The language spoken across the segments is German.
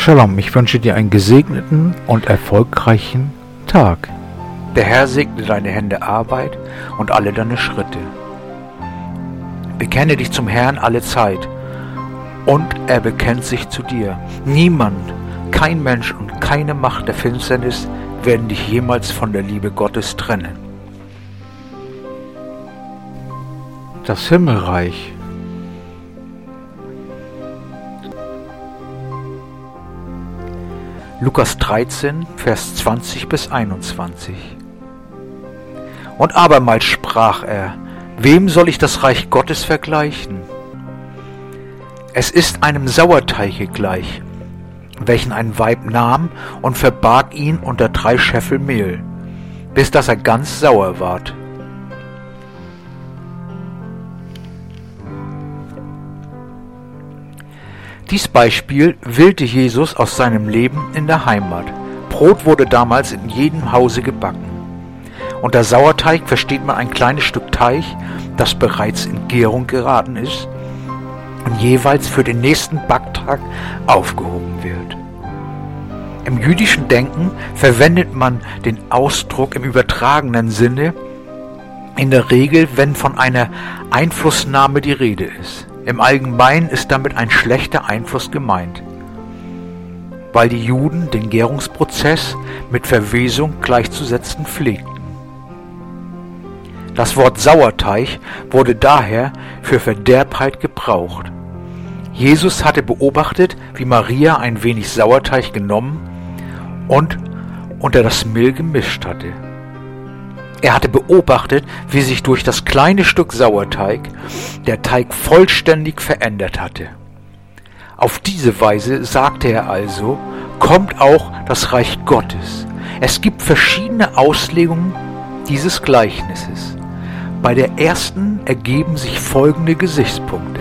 Shalom, ich wünsche dir einen gesegneten und erfolgreichen Tag. Der Herr segne deine Hände Arbeit und alle deine Schritte. Bekenne dich zum Herrn alle Zeit und er bekennt sich zu dir. Niemand, kein Mensch und keine Macht der Finsternis werden dich jemals von der Liebe Gottes trennen. Das Himmelreich. Lukas 13, Vers 20 bis 21. Und abermals sprach er: Wem soll ich das Reich Gottes vergleichen? Es ist einem Sauerteiche gleich, welchen ein Weib nahm und verbarg ihn unter 3 Scheffel Mehl, bis dass er ganz sauer ward. Dies Beispiel wählte Jesus aus seinem Leben in der Heimat. Brot wurde damals in jedem Hause gebacken. Unter Sauerteig versteht man ein kleines Stück Teig, das bereits in Gärung geraten ist und jeweils für den nächsten Backtag aufgehoben wird. Im jüdischen Denken verwendet man den Ausdruck im übertragenen Sinne in der Regel, wenn von einer Einflussnahme die Rede ist. Im Allgemeinen ist damit ein schlechter Einfluss gemeint, weil die Juden den Gärungsprozess mit Verwesung gleichzusetzen pflegten. Das Wort Sauerteig wurde daher für Verderbtheit gebraucht. Jesus hatte beobachtet, wie Maria ein wenig Sauerteig genommen und unter das Mehl gemischt hatte. Er hatte beobachtet, wie sich durch das kleine Stück Sauerteig der Teig vollständig verändert hatte. Auf diese Weise sagte er also, kommt auch das Reich Gottes. Es gibt verschiedene Auslegungen dieses Gleichnisses. Bei der ersten ergeben sich folgende Gesichtspunkte.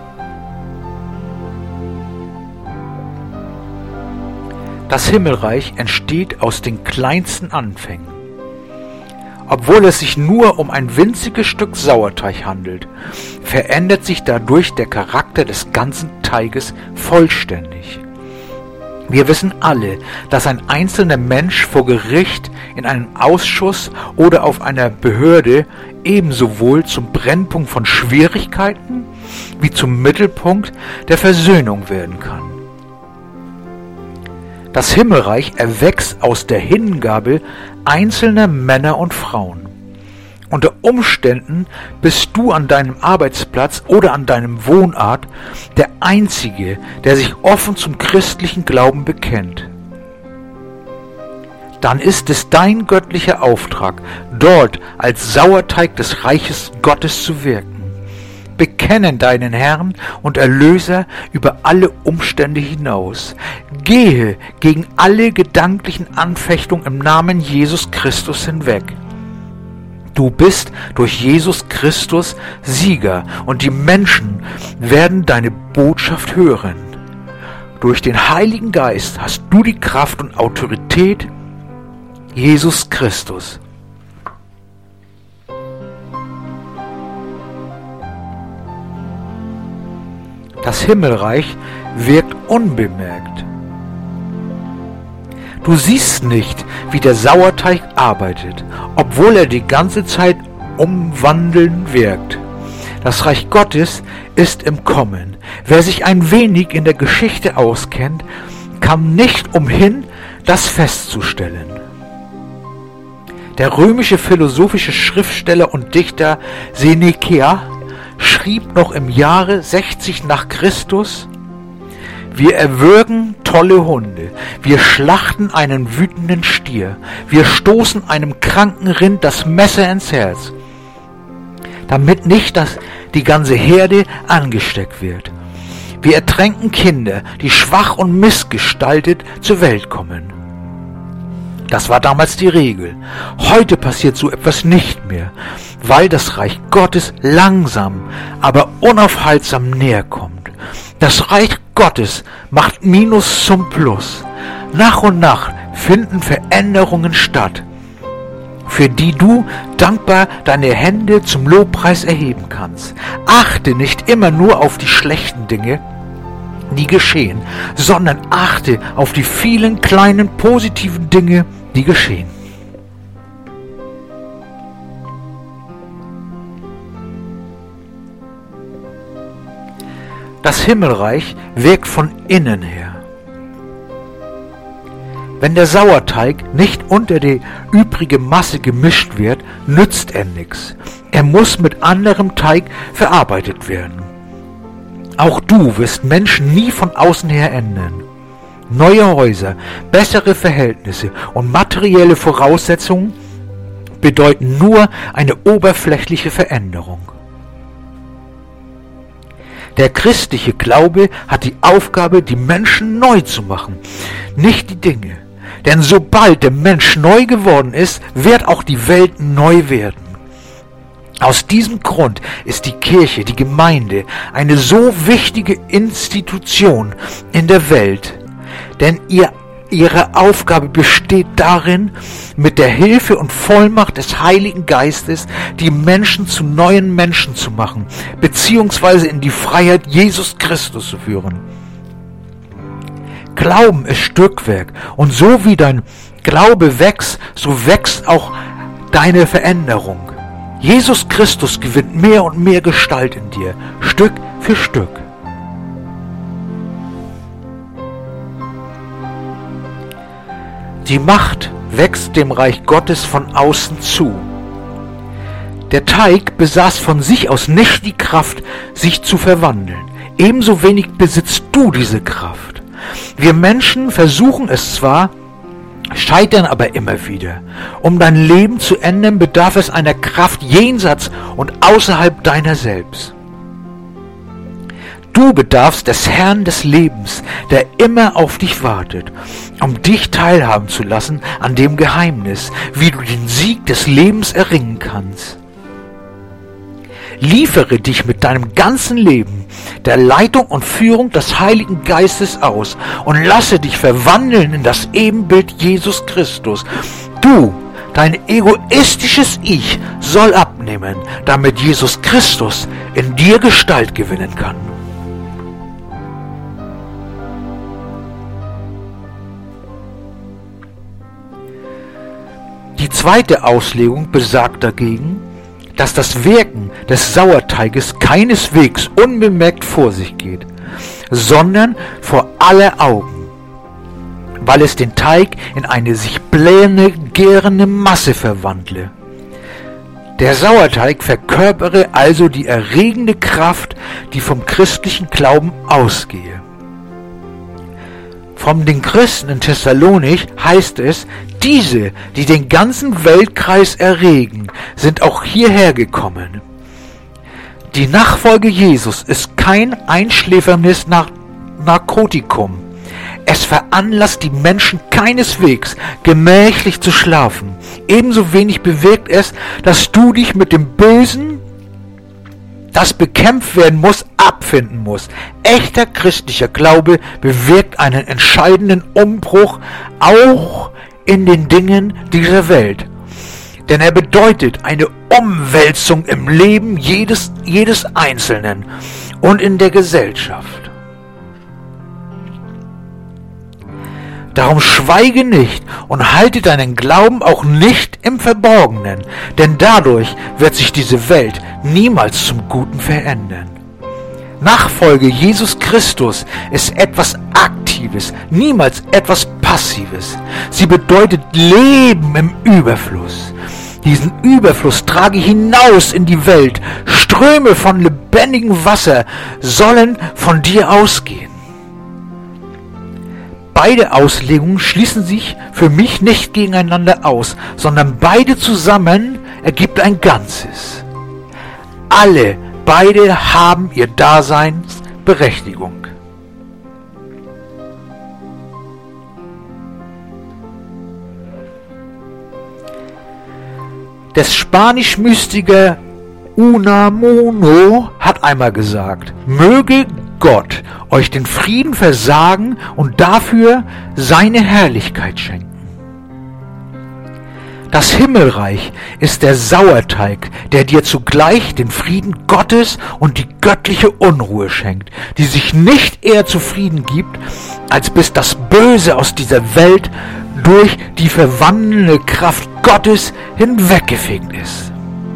Das Himmelreich entsteht aus den kleinsten Anfängen. Obwohl es sich nur um ein winziges Stück Sauerteig handelt, verändert sich dadurch der Charakter des ganzen Teiges vollständig. Wir wissen alle, dass ein einzelner Mensch vor Gericht, in einem Ausschuss oder auf einer Behörde ebenso wohl zum Brennpunkt von Schwierigkeiten wie zum Mittelpunkt der Versöhnung werden kann. Das Himmelreich erwächst aus der Hingabe einzelner Männer und Frauen. Unter Umständen bist du an deinem Arbeitsplatz oder an deinem Wohnort der Einzige, der sich offen zum christlichen Glauben bekennt. Dann ist es dein göttlicher Auftrag, dort als Sauerteig des Reiches Gottes zu wirken. Bekenne deinen Herrn und Erlöser über alle Umstände hinaus. Gehe gegen alle gedanklichen Anfechtungen im Namen Jesus Christus hinweg. Du bist durch Jesus Christus Sieger und die Menschen werden deine Botschaft hören. Durch den Heiligen Geist hast du die Kraft und Autorität Jesus Christus. Das Himmelreich wirkt unbemerkt. Du siehst nicht, wie der Sauerteig arbeitet, obwohl er die ganze Zeit umwandelnd wirkt. Das Reich Gottes ist im Kommen. Wer sich ein wenig in der Geschichte auskennt, kann nicht umhin, das festzustellen. Der römische philosophische Schriftsteller und Dichter Seneca schrieb noch im Jahre 60 nach Christus: Wir erwürgen tolle Hunde, wir schlachten einen wütenden Stier, wir stoßen einem kranken Rind das Messer ins Herz, damit nicht die ganze Herde angesteckt wird. Wir ertränken Kinder, die schwach und missgestaltet zur Welt kommen. Das war damals die Regel. Heute passiert so etwas nicht mehr, weil das Reich Gottes langsam, aber unaufhaltsam näher kommt. Das Reich Gottes macht Minus zum Plus. Nach und nach finden Veränderungen statt, für die du dankbar deine Hände zum Lobpreis erheben kannst. Achte nicht immer nur auf die schlechten Dinge, die geschehen, sondern achte auf die vielen kleinen positiven Dinge, die geschehen. Das Himmelreich wirkt von innen her. Wenn der Sauerteig nicht unter die übrige Masse gemischt wird, nützt er nichts. Er muss mit anderem Teig verarbeitet werden. Auch du wirst Menschen nie von außen her ändern. Neue Häuser, bessere Verhältnisse und materielle Voraussetzungen bedeuten nur eine oberflächliche Veränderung. Der christliche Glaube hat die Aufgabe, die Menschen neu zu machen, nicht die Dinge. Denn sobald der Mensch neu geworden ist, wird auch die Welt neu werden. Aus diesem Grund ist die Kirche, die Gemeinde, eine so wichtige Institution in der Welt. Denn ihre Aufgabe besteht darin, mit der Hilfe und Vollmacht des Heiligen Geistes die Menschen zu neuen Menschen zu machen, beziehungsweise in die Freiheit Jesus Christus zu führen. Glauben ist Stückwerk, und so wie dein Glaube wächst, so wächst auch deine Veränderung. Jesus Christus gewinnt mehr und mehr Gestalt in dir, Stück für Stück. Die Macht wächst dem Reich Gottes von außen zu. Der Teig besaß von sich aus nicht die Kraft, sich zu verwandeln. Ebenso wenig besitzt du diese Kraft. Wir Menschen versuchen es zwar, scheitern aber immer wieder. Um dein Leben zu ändern, bedarf es einer Kraft jenseits und außerhalb deiner selbst. Du bedarfst des Herrn des Lebens, der immer auf dich wartet, um dich teilhaben zu lassen an dem Geheimnis, wie du den Sieg des Lebens erringen kannst. Liefere dich mit deinem ganzen Leben der Leitung und Führung des Heiligen Geistes aus und lasse dich verwandeln in das Ebenbild Jesus Christus. Du, dein egoistisches Ich, soll abnehmen, damit Jesus Christus in dir Gestalt gewinnen kann. Die zweite Auslegung besagt dagegen, dass das Wirken des Sauerteiges keineswegs unbemerkt vor sich geht, sondern vor aller Augen, weil es den Teig in eine sich blähende, gärende Masse verwandle. Der Sauerteig verkörpere also die erregende Kraft, die vom christlichen Glauben ausgehe. Von den Christen in Thessalonich heißt es, diese, die den ganzen Weltkreis erregen, sind auch hierher gekommen. Die Nachfolge Jesus ist kein einschläferndes Narkotikum. Es veranlasst die Menschen keineswegs, gemächlich zu schlafen. Ebenso wenig bewirkt es, dass du dich mit dem Bösen, das bekämpft werden muss, abfinden musst. Echter christlicher Glaube bewirkt einen entscheidenden Umbruch auch in den Dingen dieser Welt. Denn er bedeutet eine Umwälzung im Leben jedes Einzelnen und in der Gesellschaft. Darum schweige nicht und halte deinen Glauben auch nicht im Verborgenen, denn dadurch wird sich diese Welt niemals zum Guten verändern. Nachfolge Jesus Christus ist etwas Aktives, niemals etwas Passives. Sie bedeutet Leben im Überfluss. Diesen Überfluss trage hinaus in die Welt. Ströme von lebendigem Wasser sollen von dir ausgehen. Beide Auslegungen schließen sich für mich nicht gegeneinander aus, sondern beide zusammen ergibt ein Ganzes. Beide haben ihr Daseinsberechtigung. Der Spanisch-Mystiker Unamuno hat einmal gesagt, möge Gott euch den Frieden versagen und dafür seine Herrlichkeit schenken. Das Himmelreich ist der Sauerteig, der dir zugleich den Frieden Gottes und die göttliche Unruhe schenkt, die sich nicht eher zufrieden gibt, als bis das Böse aus dieser Welt durch die verwandelnde Kraft Gottes hinweggefegt ist.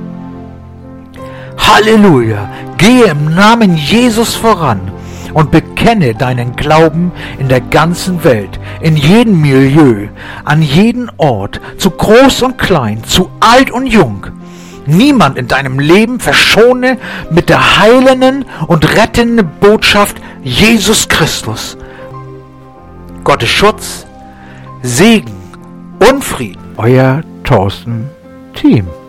Halleluja! Gehe im Namen Jesus voran und bekenne deinen Glauben in der ganzen Welt, in jedem Milieu, an jeden Ort, zu groß und klein, zu alt und jung. Niemand in deinem Leben verschone mit der heilenden und rettenden Botschaft Jesus Christus. Gottes Schutz, Segen und Frieden. Euer Thorsten Thiem.